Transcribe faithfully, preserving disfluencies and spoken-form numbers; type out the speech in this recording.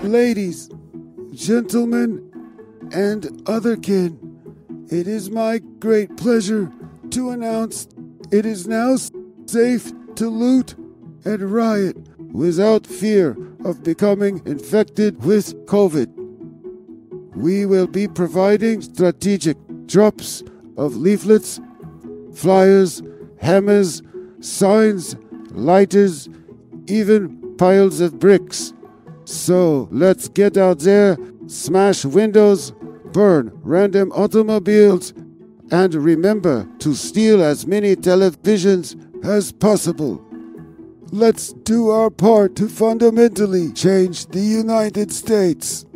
Ladies, gentlemen, and other kin, it is my great pleasure to announce it is now safe to loot and riot without fear of becoming infected with COVID. We will be providing strategic drops of leaflets, flyers, hammers, signs, lighters, even piles of bricks. So let's get out there, smash windows, burn random automobiles, and remember to steal as many televisions as possible. Let's do our part to fundamentally change the United States.